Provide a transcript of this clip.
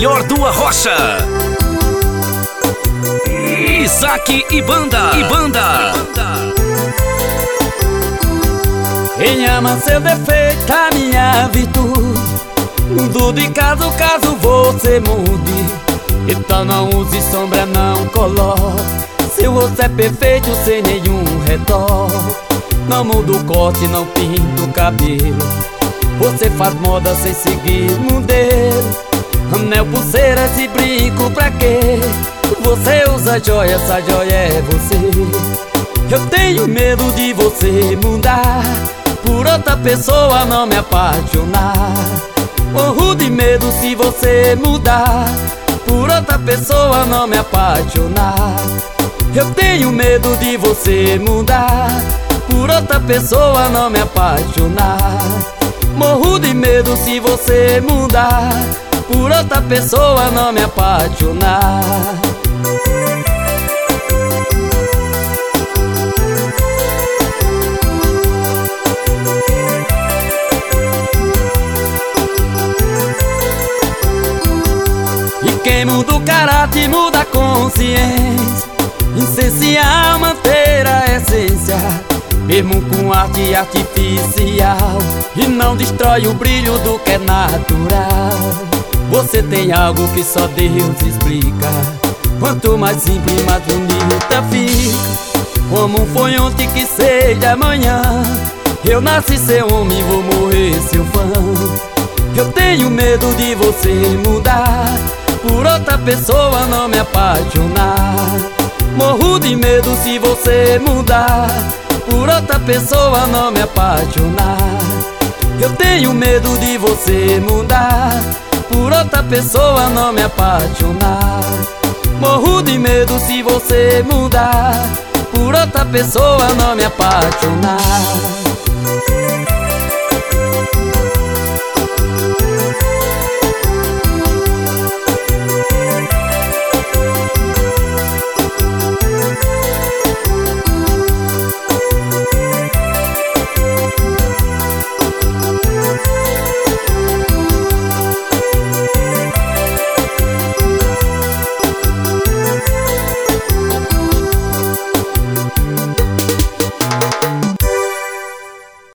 melhor do Arrocha. Isaac e Banda. Quem ama seu defeito, a minha virtude. Mudo de caso você mude. Então não use sombra, não coloque. Seu rosto é perfeito sem nenhum retoque. Não muda o corte, não pinta o cabelo. Você faz moda sem seguir modelo. Anel, pulseiras e brinco pra quê? Você usa joia, essa joia é você. Eu tenho medo de você mudar, por outra pessoa não me apaixonar. Morro de medo se você mudar, por outra pessoa não me apaixonar. Eu tenho medo de você mudar, por outra pessoa não me apaixonar. Morro de medo se você mudar, por outra pessoa não me apaixonar. E quem muda o caráter muda a consciência. Essencial manter a essência, mesmo com arte artificial, e não destrói o brilho do que é natural. Você tem algo que só Deus explica. Quanto mais simples, mais bonita fica. Como foi ontem que seja amanhã. Eu nasci seu homem, vou morrer seu fã. Eu tenho medo de você mudar, por outra pessoa não me apaixonar. Morro de medo se você mudar, por outra pessoa não me apaixonar. Eu tenho medo de você mudar, por outra pessoa não me apaixonar. Morro de medo se você mudar, por outra pessoa não me apaixonar.